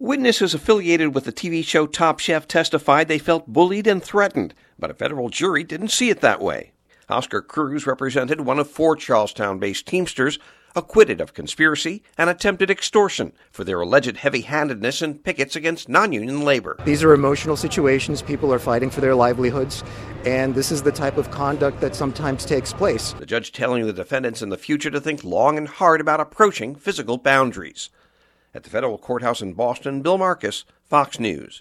Witnesses affiliated with the TV show Top Chef testified they felt bullied and threatened, but a federal jury didn't see it that way. Oscar Cruz represented one of 4 Charlestown-based Teamsters acquitted of conspiracy and attempted extortion for their alleged heavy-handedness in pickets against non-union labor. These are emotional situations. People are fighting for their livelihoods, and this is the type of conduct that sometimes takes place. The judge telling the defendants in the future to think long and hard about approaching physical boundaries. At the federal courthouse in Boston, Bill Marcus, Fox News.